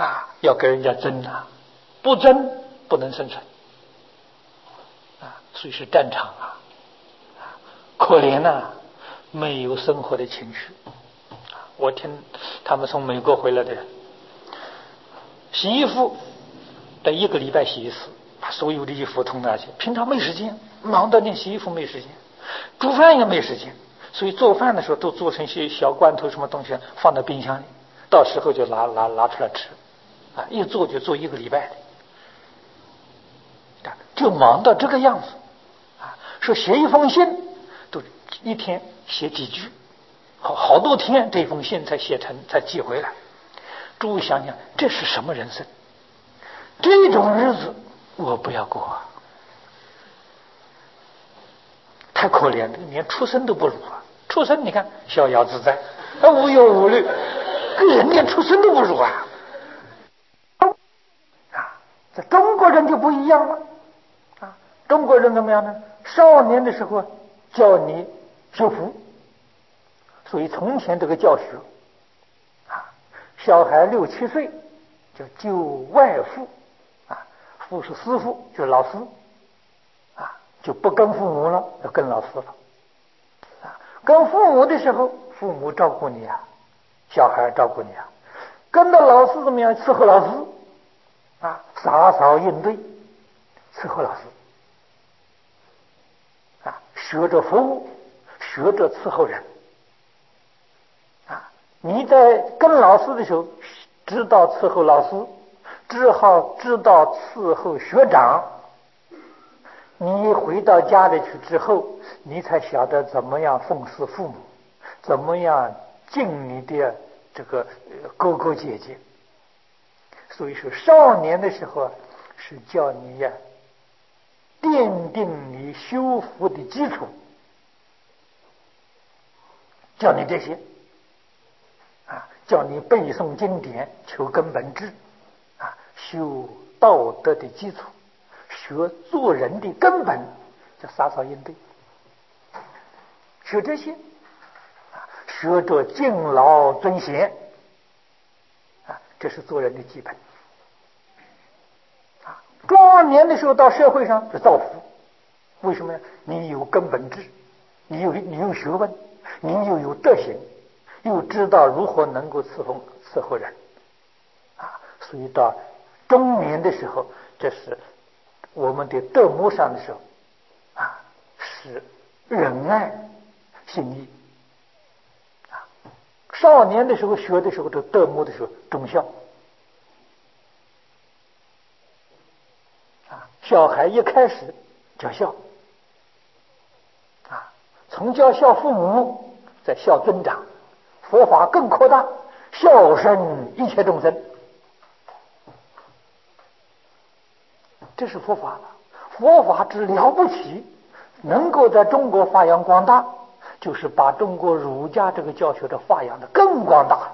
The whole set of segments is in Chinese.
要给人家争不争不能生存所以是战场可怜没有生活的情绪。我听他们从美国回来的人，洗衣服得1个礼拜洗一次，把所有的衣服通拿去，平常没时间，忙到连洗衣服没时间，煮饭也没时间，所以做饭的时候都做成些小罐头什么东西放到冰箱里，到时候就拿出来吃一做就做1个礼拜就忙到这个样子说写一封信都一天写几句，好多天这封信才写成，才寄回来。诸位想想，这是什么人生？这种日子我不要过太可怜了，连出生都不如出生你看逍遥自在无忧无虑，人连出生都不如这中国人就不一样了中国人怎么样呢？少年的时候教你学佛，所以从前这个教学小孩6、7岁叫就外父父是师父，就是老师就不跟父母了，要跟老师了跟父母的时候，父母照顾你小孩照顾你跟着老师怎么样？伺候老师洒扫应对，伺候老师学着服务，学着伺候人你在跟老师的时候知道伺候老师，知道伺候学长，你回到家里去之后，你才晓得怎么样奉侍父母，怎么样敬你的这个哥哥姐姐。所以说少年的时候是叫你奠定你修福的基础，叫你这些叫你背诵经典，求根本智修道德的基础，学做人的根本，叫洒扫应对，学这些学着敬老尊贤这是做人的基本壮年的时候到社会上是造福，为什么呢？你有根本智，你有学问，你又有德行，又知道如何能够伺候人所以到中年的时候，这是我们的德模上的时候是仁爱信义少年的时候学的时候，这德模的时候忠孝小孩一开始叫孝从叫孝父母，再孝尊长，佛法更扩大，孝顺一切众生，这是佛法了。佛法之了不起，能够在中国发扬光大，就是把中国儒家这个教学的发扬的更广大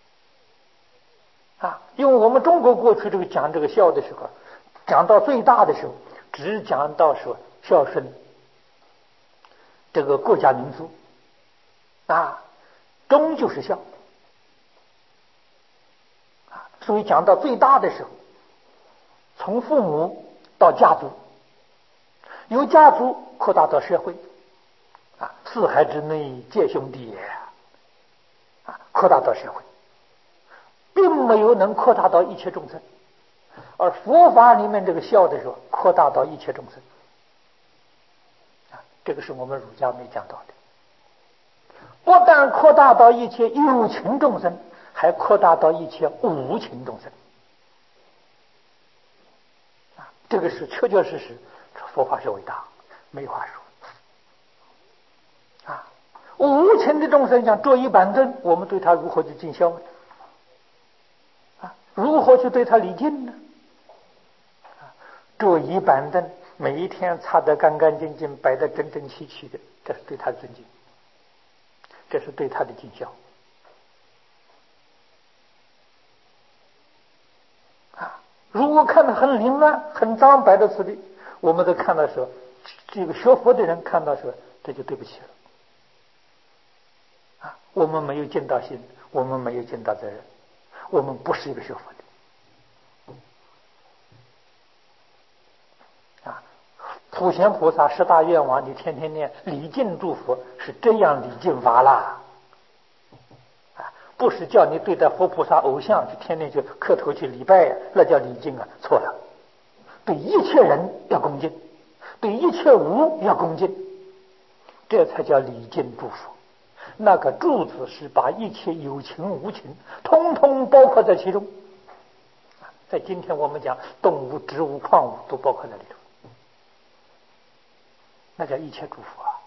因为我们中国过去这个讲这个孝的时候，讲到最大的时候，只讲到说孝顺这个国家民族忠就是孝所以讲到最大的时候，从父母到家族，由家族扩大到社会四海之内皆兄弟也扩大到社会，并没有能扩大到一切众生，而佛法里面这个孝的时候扩大到一切众生这个是我们儒家没讲到的。不但扩大到一切有情众生，还扩大到一切无情众生这个是确确实实佛法是伟大，没话说无情的众生像桌椅板凳，我们对他如何去尽孝呢如何去对他礼敬呢桌椅板凳每一天擦得干干净净，摆得整整齐齐的，这是对他的尊敬，这是对他的尽孝如果看得很凌乱很脏摆在此地，我们都看到说这个学佛的人看到说这就对不起了我们没有尽到心，我们没有尽到责任，我们不是一个学佛的普贤菩萨十大愿望，你天天念礼敬祝福，是这样礼敬法啦。不是叫你对待佛菩萨偶像去天天去磕头去礼拜呀，那叫礼敬啊，错了。对一切人要恭敬，对一切物要恭敬，这才叫礼敬祝福。那个祝字是把一切有情无情通通包括在其中。在今天我们讲动物、植物、矿物都包括在里头，那叫一切祝福啊。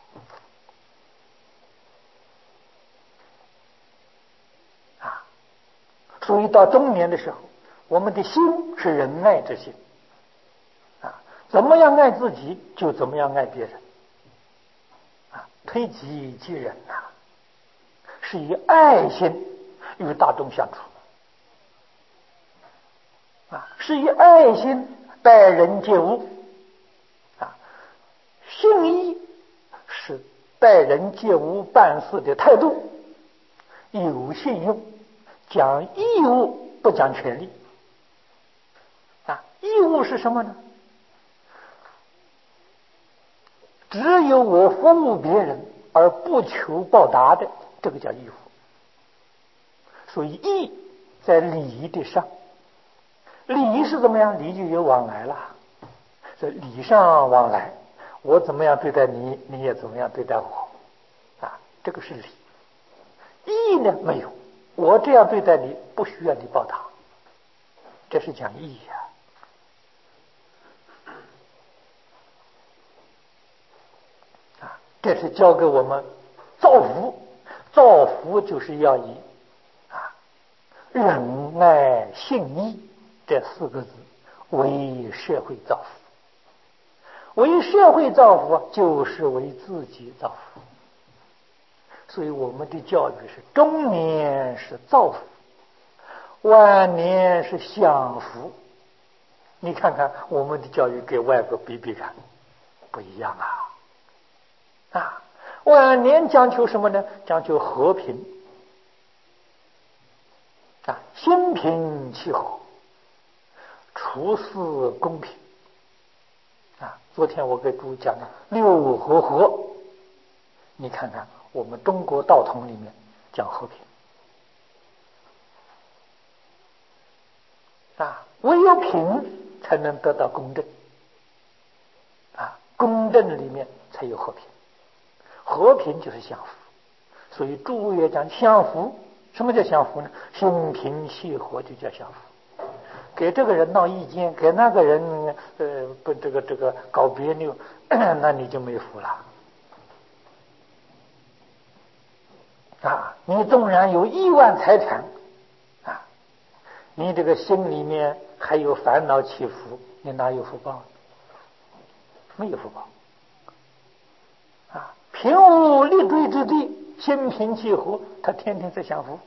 所以到中年的时候，我们的心是仁爱之心啊，怎么样爱自己就怎么样爱别人啊，推己及人呐，是以爱心与大众相处啊，是以爱心待人接物啊，信义是待人接物办事的态度，有信用。讲义务不讲权利啊，义务是什么呢？只有我服务别人而不求报答的，这个叫义务。所以义在礼的上，礼是怎么样？礼就有往来了，这礼尚往来，我怎么样对待你，你也怎么样对待我啊，这个是礼。义呢没有，我这样对待你，不需要你报答，这是讲义啊！这是教给我们造福，造福就是要以仁爱信义这4个字为社会造福，为社会造福就是为自己造福。所以我们的教育是中年是造福，晚年是享福。你看看我们的教育跟外国比比看，不一样啊！晚年讲求什么呢？讲求和平啊，心平气和，处事公平啊。昨天我给诸位讲的六和合，你看看我们中国道统里面讲和平啊，唯有平才能得到公正啊，公正里面才有和平，和平就是享福。所以诸位也讲享福，什么叫享福呢？心平气和就叫享福。给这个人闹意见，给那个人不这个搞别扭，那你就没福了啊！你纵然有亿万财产啊，你这个心里面还有烦恼起伏，你哪有福报？没有福报啊！平无立锥之地，心平气和，他天天在享福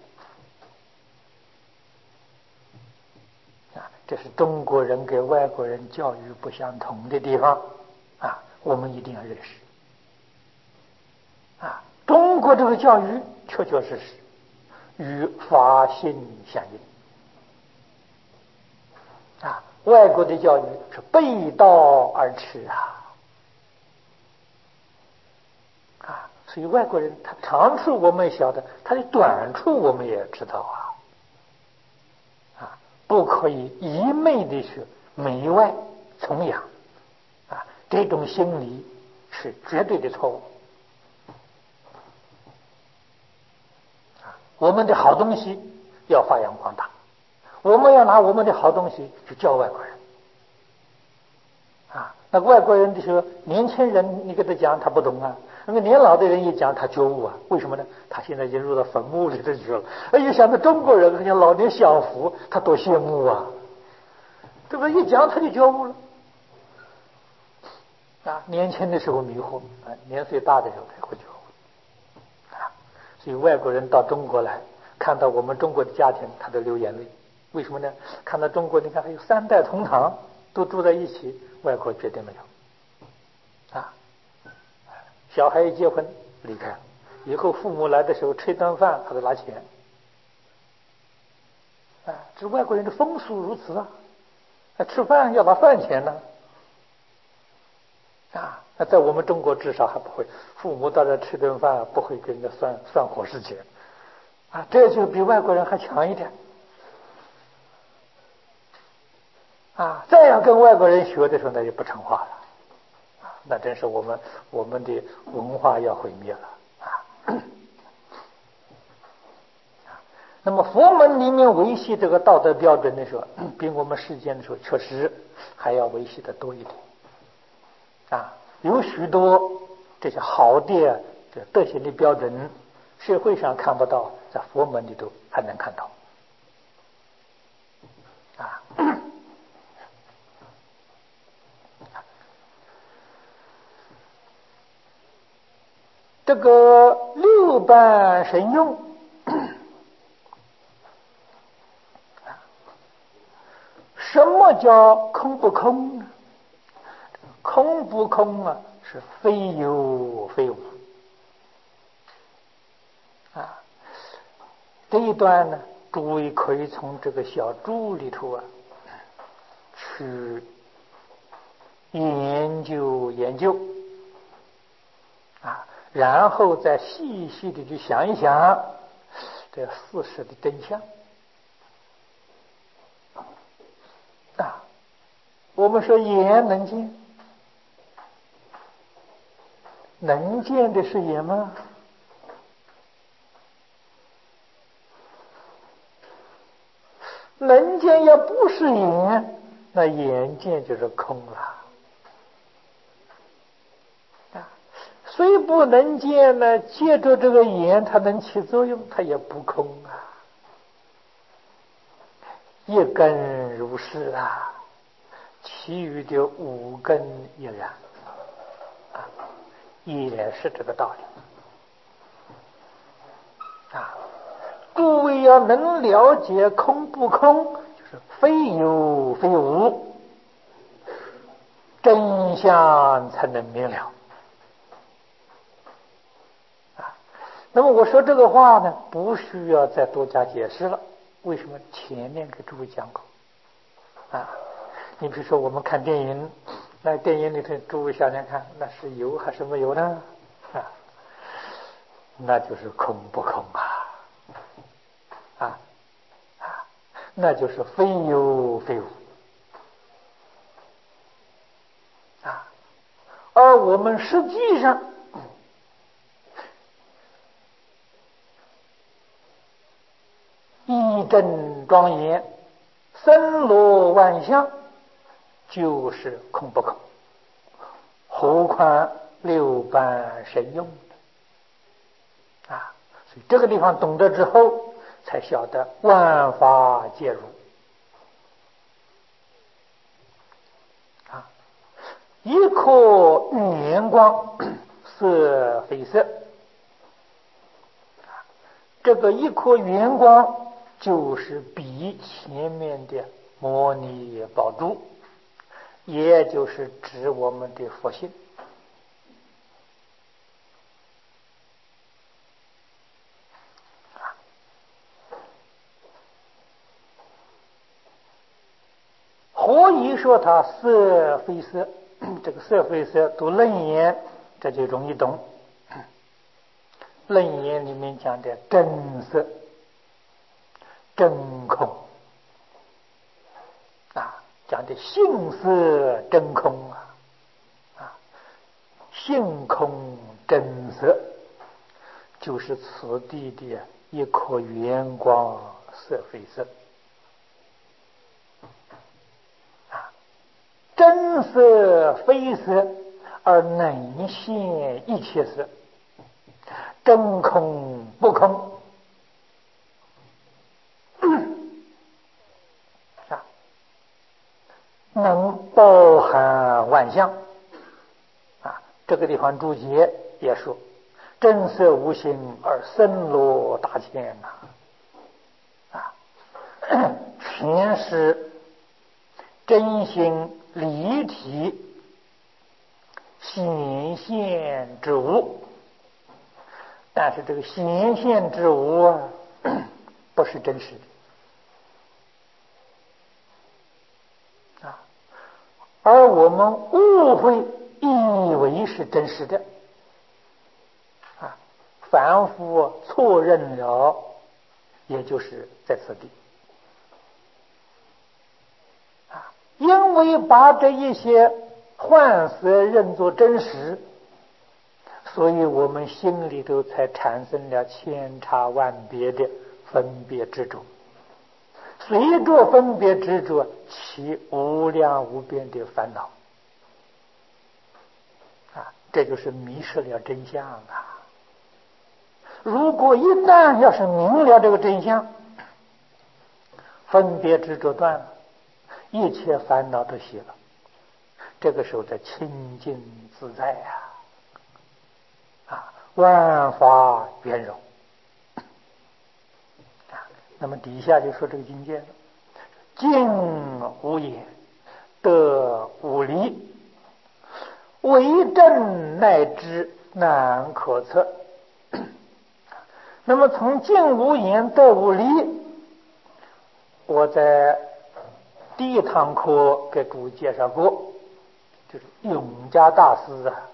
啊！这是中国人跟外国人教育不相同的地方啊，我们一定要认识啊！中国这个教育确确实实与法性相应啊，外国的教育是背道而驰啊！所以外国人他长处我们也晓得，他的短处我们也知道啊，不可以一昧的去媚外崇洋啊，这种心理是绝对的错误啊！我们的好东西要发扬光大，我们要拿我们的好东西去教外国人啊！那外国人的时候，年轻人你给他讲他不懂啊，那个年老的人一讲他觉悟啊，为什么呢？他现在已经入到坟墓里头去了。哎呀，想到中国人像老年享福，他多羡慕啊！对不对？一讲他就觉悟了啊！年轻的时候迷惑啊，年岁大的时候才会觉悟啊！所以外国人到中国来，看到我们中国的家庭，他都流眼泪。为什么呢？看到中国，你看还有3代同堂，都住在一起，外国绝对没有啊！小孩一结婚离开了，以后父母来的时候吃一顿饭，他都拿钱啊！这外国人的风俗如此啊！吃饭要拿饭钱呢那在我们中国至少还不会，父母到这吃顿饭不会跟人家算伙食钱这就比外国人还强一点再要跟外国人学的时候，那就不成话了那真是我们的文化要毁灭了那么佛门里面维系这个道德标准的时候，比我们世间的时候确实还要维系的多一点有许多这些好的这德行的标准，社会上看不到，在佛门里头还能看到这个六般神用什么叫空不空呢？空不空是非有非无这一段呢，诸位可以从这个小注里头去研究研究然后再细细的去想一想这事实的真相我们说眼能见，能见的是眼吗？能见也不是眼，那眼见就是空了虽不能见呢，借着这个眼它能起作用，它也不空一根如是其余的五根亦然也是这个道理诸位要能了解空不空，就是非有非无，真相才能明了那么我说这个话呢，不需要再多加解释了。为什么？前面给诸位讲过你比如说我们看电影，那电影里头诸位想想看，那是有还是没有呢那就是空不空那就是非有非无而我们实际上一真庄严，森罗万象，就是空不空，何况六般神用所以这个地方懂得之后，才晓得万法皆如一颗圆光，色非色。这个一颗圆光就是比前面的摩尼宝珠，也就是指我们的佛性何以说它色非色？这个色非色读楞严，这就容易懂。楞严里面讲的真色、真空讲的性色真空性空真色，就是此地的一颗圆光，色非色真色非色而能现一切色，真空不空能包含万象这个地方注解也说真色无形而森罗大千全是真心离体显现之物，但是这个显现之物不是真实的而我们误会以为是真实的啊，凡夫错认了，也就是在此地啊，因为把这一些幻色认作真实，所以我们心里头才产生了千差万别的分别执着，随着分别执着起无量无边的烦恼啊，这就是迷失了真相啊！如果一旦要是明了这个真相，分别执着断了，一切烦恼都熄了，这个时候才清净自在啊，万法圆融啊。那么底下就说这个境界了：静无言，得无离，为正乃知难可测。那么从静无言得无离，我在第一堂课给诸位介绍过，就是永嘉大师啊，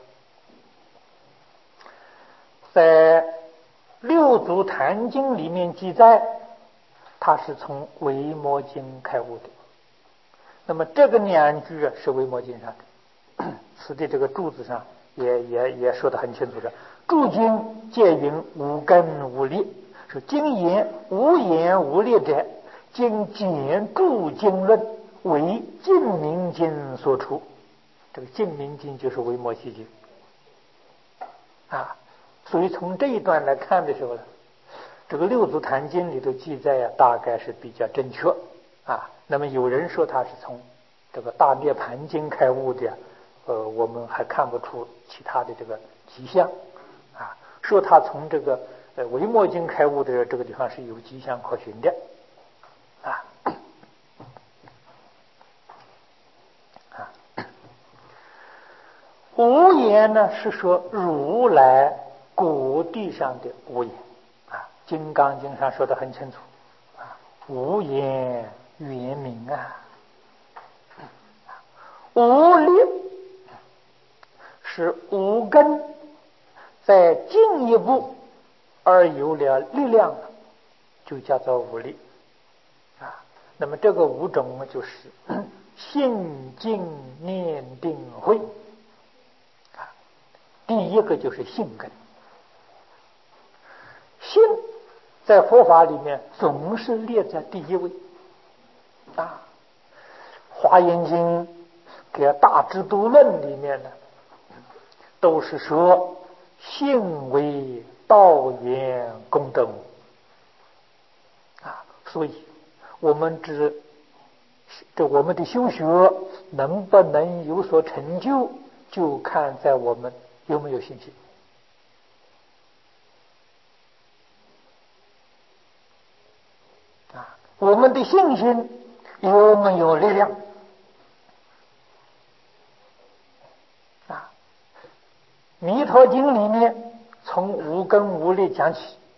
在六祖坛经里面记载，他是从维摩经开悟的。那么这个两句是维摩经上的，此地这个注子上也说得很清楚的。注经皆云无根无力，说经言无言无力者，经简注经论为净明经所出。这个净明经就是维摩诘经啊。所以从这一段来看的时候呢，这个六祖坛经里头记载大概是比较正确啊。那么有人说他是从这个大涅盘经开悟的，我们还看不出其他的这个迹象啊。说他从这个维摩经开悟的这个地方是有迹象可循的啊。无言呢，是说如来果地上的无言啊，《金刚经》上说得很清楚啊，无言圆明啊。无力是无根再进一步而有了力量，就叫做无力啊。那么这个五种就是信静念定慧啊。第一个就是信根，信在佛法里面总是列在第一位啊。华严经给大智度论里面呢，都是说信为道源功德母啊。所以我们我们的修学能不能有所成就，就看在我们有没有信心啊。我们的信心有没有力量啊？弥陀经里面从无根无力讲起，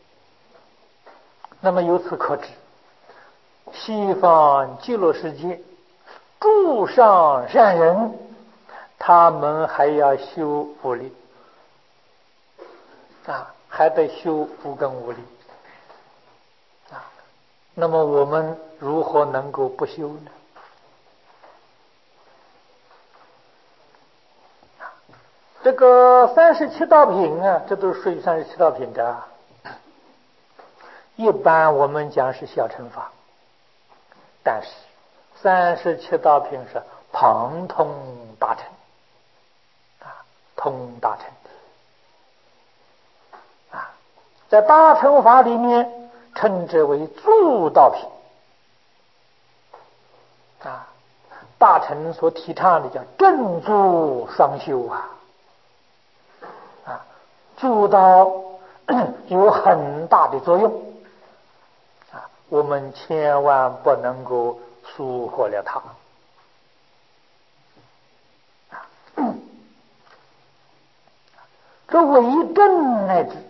那么由此可知，西方极乐世界诸上善人，他们还要修无力啊，还得修无根无力啊。那么我们如何能够不修呢？这个37道品啊，这都是属于37道品的啊。一般我们讲是小乘法，但是37道品是旁通大乘啊，通大乘啊，在大乘法里面称之为助道品啊。大乘所提倡的叫正助双修啊，助道有很大的作用啊，我们千万不能够疏忽了它啊。这为正乃至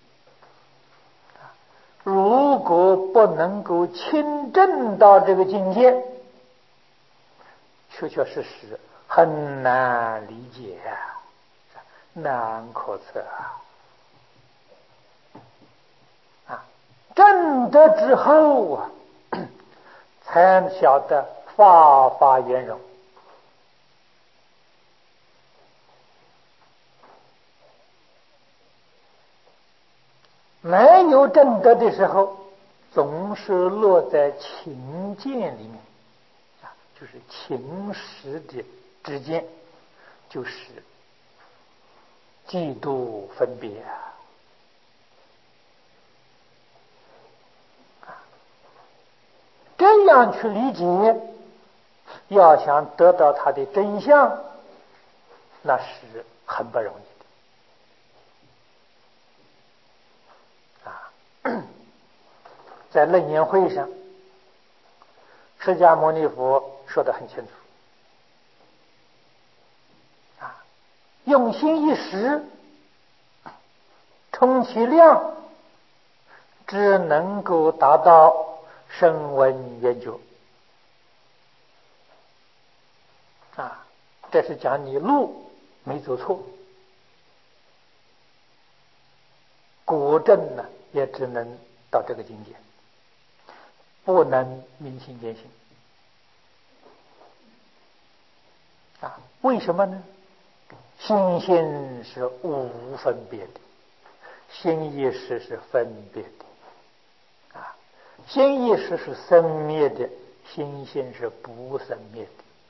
如果不能够亲证到这个境界，确确实实很难理解啊，难可测啊！证得之后啊，才晓得法法圆融。没有证得的时候，总是落在情见里面啊，就是情识的之间，就是嫉妒分别这样去理解，要想得到它的真相，那是很不容易的啊。在楞严会上，释迦牟尼佛说得很清楚啊，用心一时，充其量只能够达到声闻缘觉啊，这是讲你路没走错，果证呢也只能到这个境界，不能明心见性啊。为什么呢？心性是无分别的，心意识是分别的啊。心意识是生灭的，心性是不生灭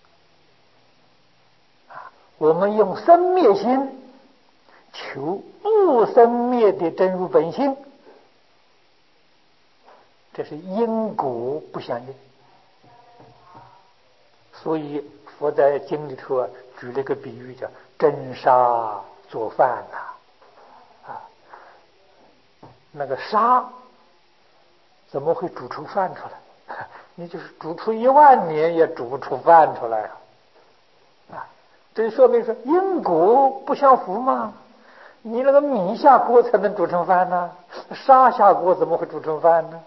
的啊。我们用生灭心求不生灭的真如本性，这是因果不相应。所以佛在经里头举了个比喻，叫蒸沙做饭啊，那个沙怎么会煮出饭出来？你就是煮出10000年也煮不出饭出来啊！这说明是因果不相符嘛。你那个米下锅才能煮成饭呢，沙下锅怎么会煮成饭呢？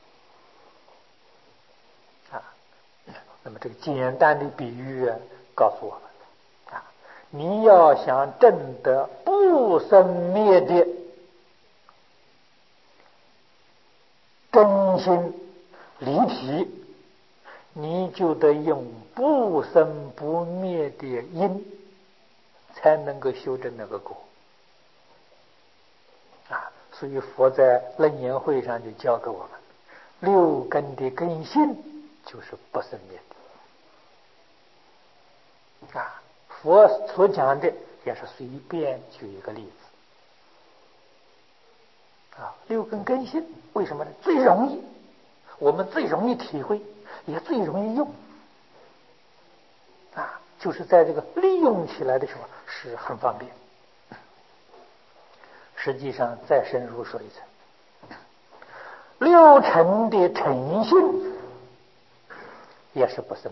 那么这个简单的比喻告诉我们啊，你要想证得不生灭的真心离体，你就得用不生不灭的因，才能够修正那个果啊。所以佛在楞严会上就教给我们，6根的根性就是不生灭的啊。佛所讲的也是随便举一个例子啊。6根根性为什么呢？最容易，我们最容易体会，也最容易用啊，就是在这个利用起来的时候是很方便。实际上再深入说一层，6尘的尘性也是不生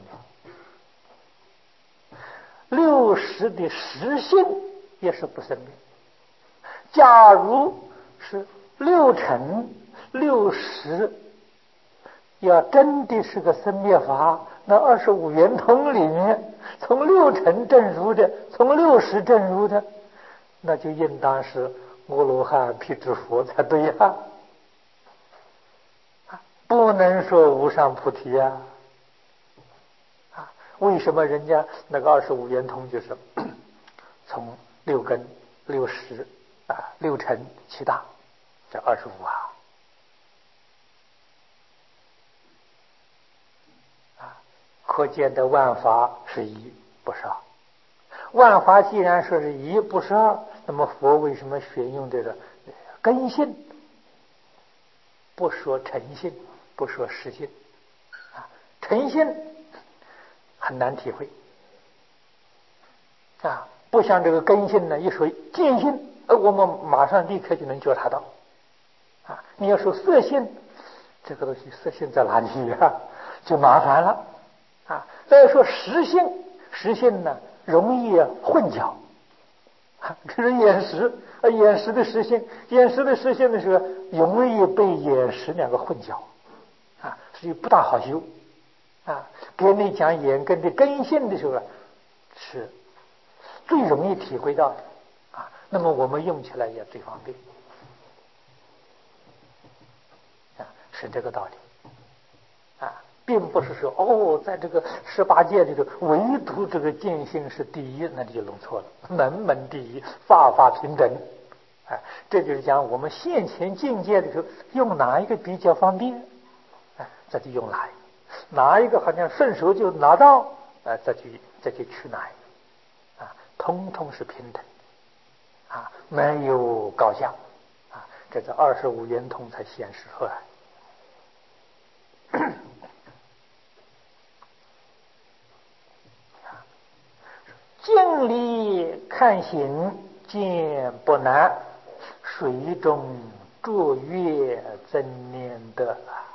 灭，60的实性也是不生灭。假如是6尘60要真的是个生灭法，那25圆通里面，从6尘证入的，从60证入的，那就应当是阿罗汉辟支佛才对呀，不能说无上菩提呀。为什么人家那个25圆通就是从6根606尘7大，这25可见的万法是一不是二。万法既然说是一不是二，那么佛为什么选用这个根性，不说诚性，不说实性诚性很难体会不像这个根性呢，一说见性，我们马上立刻就能觉察到你要说色性，这个东西色性在哪里就麻烦了再说实性，实性呢容易混淆这是眼识眼识的实性，眼识的实性的时候容易被眼识两个混淆所以不大好修给你讲眼根的根性的时候是最容易体会到的啊。那么我们用起来也最方便啊，是这个道理啊，并不是说在这个18界里头，唯独这个见性是第一，那你就弄错了。门门第一，法法平等。这就是讲我们现前境界里头用哪一个比较方便，这就用哪一个好像顺手就拿到，再去取哪一个通通是平等没有高下这个25圆通才显示出来。镜里看行见不难，水中坐月真念得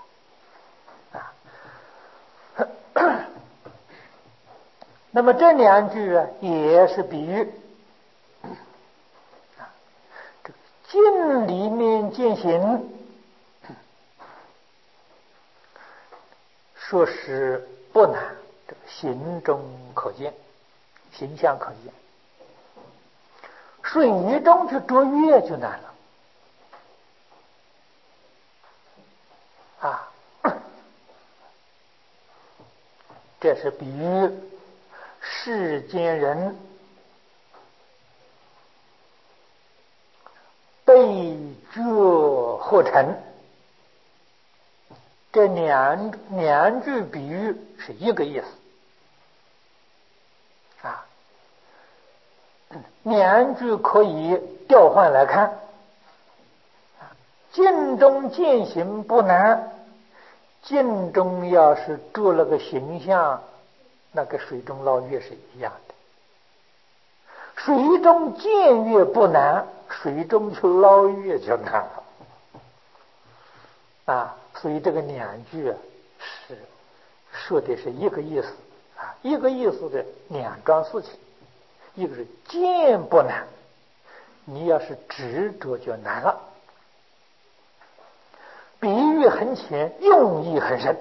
那么这2句也是比喻镜里面见行，说是不难，这个行中可见，形象可见。水中去捉月就难了这是比喻世间人被觉或成，这两句比喻是一个意思2句可以调换来看。镜中见行不难，镜中要是做了个形象，那个水中捞月是一样的。水中见月不难，水中去捞月就难了所以这个2句是说的是一个意思一个意思的2桩事情。一个是见不难，你要是执着就难了。比喻很浅，用意很深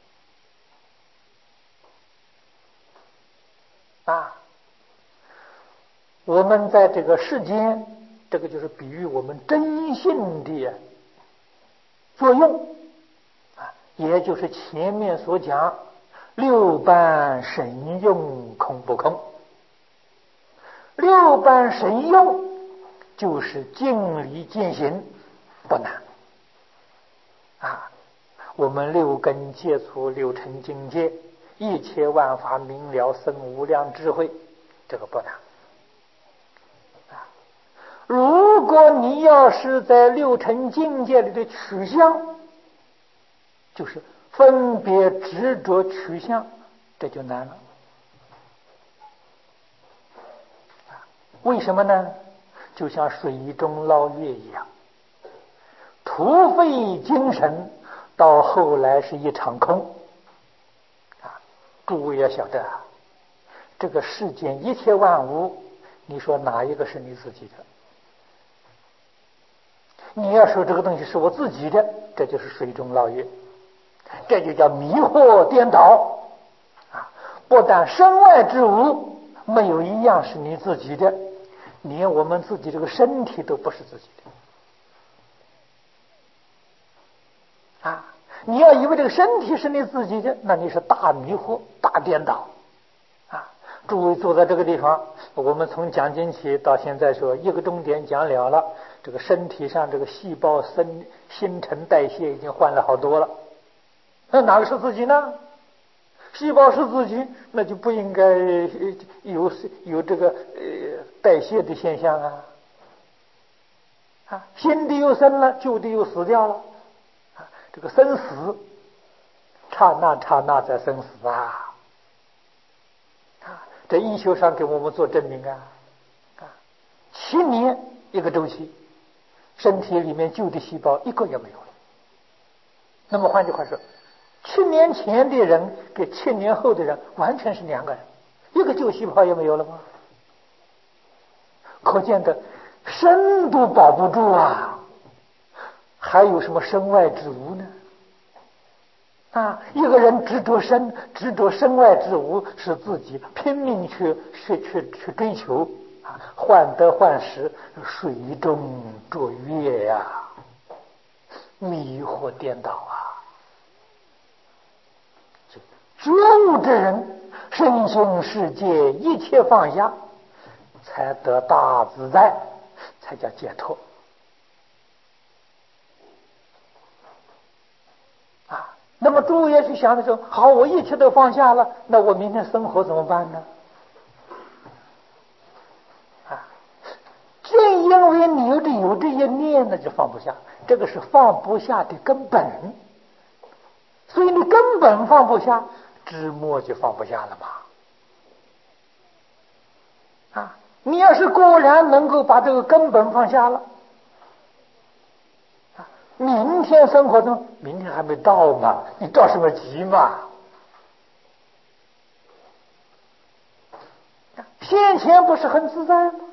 我们在这个世间，这个就是比喻我们真性的作用也就是前面所讲6般神用空不空。6般神用就是镜里见行不难我们6根接触6尘境界，一切万法明了生无量智慧，这个不难如果你要是在6尘境界里的取向，就是分别执着取向，这就难了为什么呢？就像水中捞月一样，徒费精神，到后来是一场空诸位要晓得这个世间一切万物，你说哪一个是你自己的？你要说这个东西是我自己的，这就是水中捞月，这就叫迷惑颠倒不但身外之物没有一样是你自己的，连我们自己这个身体都不是自己的你要以为这个身体是你自己的，那你是大迷惑大颠倒诸位坐在这个地方，我们从讲经起到现在说1个钟点讲了，这个身体上这个细胞新陈代谢已经换了好多了，那哪个是自己呢？细胞是自己，那就不应该有这个代谢的现象新的又生了，旧的又死掉了这个生死刹那在生死这医学上给我们做证明7年1个周期，身体里面旧的细胞1个也没有了。那么换句话说，7年前的人跟7年后的人完全是2个人，1个旧细胞也没有了吗？可见的身都保不住还有什么身外之物呢？ 一个人执着身外之物，是自己拼命去追求患得患失，水中捉月呀，迷惑颠倒觉悟之人，身心世界一切放下，才得大自在，才叫解脱那么诸位去想的时候，好，我一切都放下了，那我明天生活怎么办呢？正因为你有这些念呢，就放不下，这个是放不下的根本。所以你根本放不下，知末就放不下了嘛。你要是果然能够把这个根本放下了，明天生活中，明天还没到嘛，你着什么急嘛？先前不是很自在吗？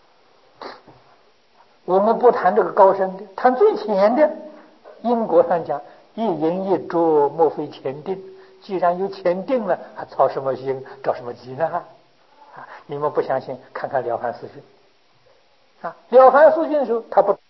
我们不谈这个高深的，谈最浅的。因果上讲，一因一着，莫非前定。既然有前定了，还操什么心，着什么急呢？你们不相信，看看《了凡四训》。《了凡四训》的时候，他不